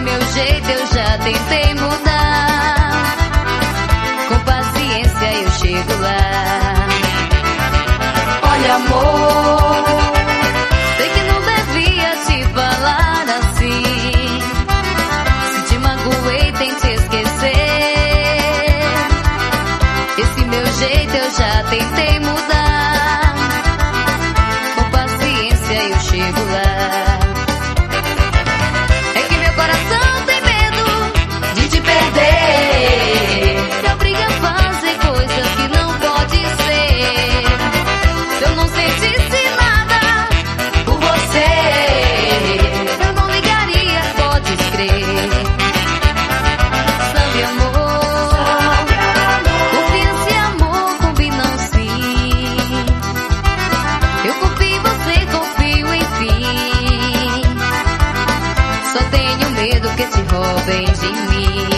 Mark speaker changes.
Speaker 1: meu jeito eu já tentei mudar. Com paciência eu chego lá. Olha, amor, sei que não devia te falar assim. Se te magoei, tente esquecer. Esse meu jeito eu já tentei mudar. Com paciência eu chego lá. É que meu coração tem medo de te perder. Se obriga a fazer coisas que não pode ser. Se eu não sentisse nada por você, eu não ligaria, pode crer. Sabe, amor, confiança e amor combinam sim. Eu confio em você, confio enfim. Só tenho medo que te roubem de mim.